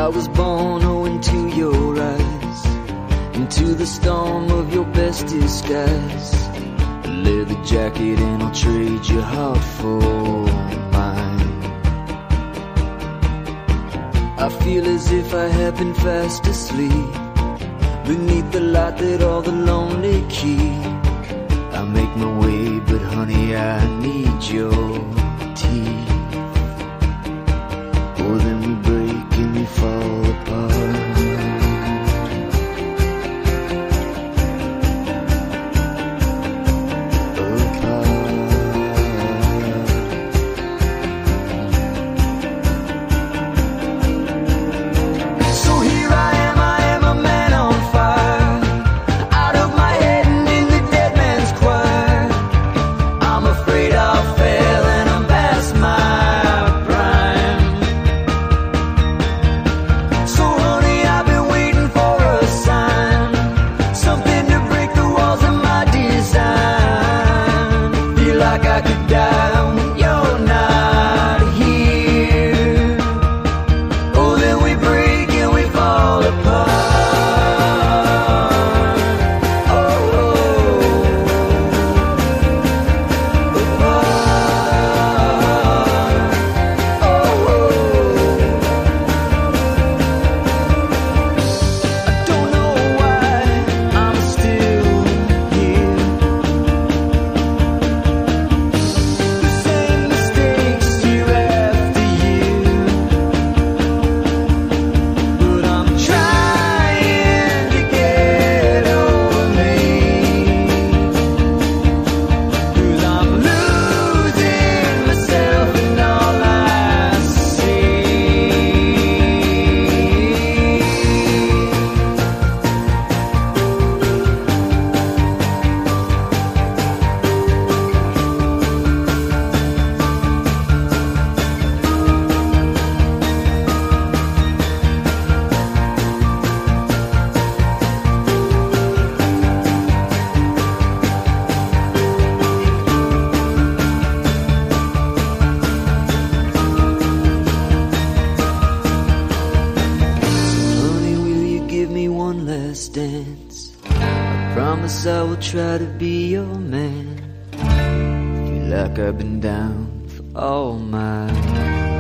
was born owing to your eyes, into the storm of your best disguise. A leather jacket and I'll trade your heart for mine. I feel as if I have been fast asleep beneath the light that all the lonely keep. I make my way, but honey, I need your teeth. Oh, then we break and we fall apart. I will try to be your man. Feel like I've been down for all my